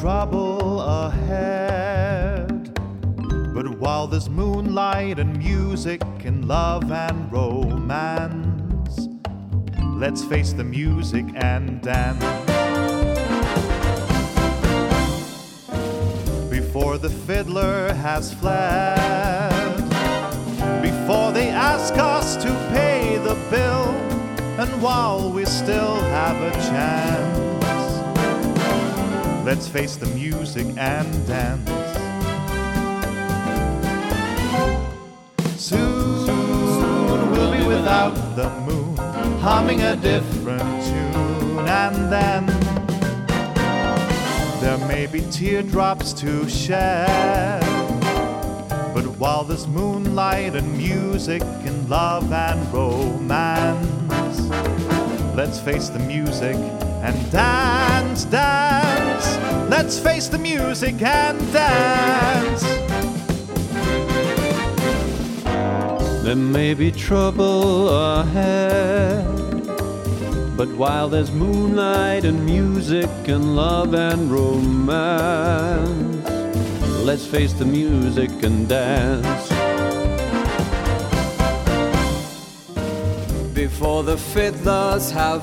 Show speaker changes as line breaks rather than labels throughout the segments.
trouble ahead. But while there's moonlight and music and love and romance, let's face the music and dance. Before the fiddler has fled, before they ask us to pay the bill, and while we still have a chance, let's face the music and dance. Soon we'll be without the moon, humming a different tune, and then there may be teardrops to shed. But while there's moonlight and music and love and romance, let's face the music and dance, dance. Let's face the music and dance.
There may be trouble ahead, but while there's moonlight and music and love and romance, let's face the music and dance.
Before the fiddlers have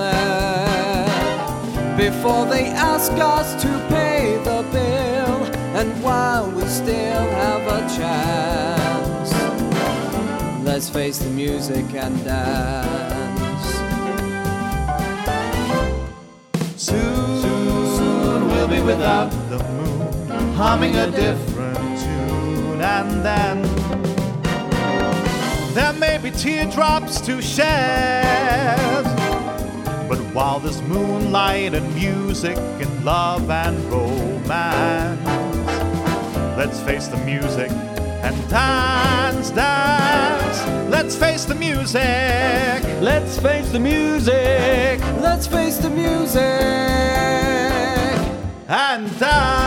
fled, before they ask us to pay the bill, and while we still have a chance, let's face the music and dance.
Soon we'll be without the moon, humming a different tune, and then there may be teardrops to shed. But while there's moonlight and music and love and romance, let's face the music and dance, dance. Let's face the music.
Let's face the music.
Let's face the music
And dance.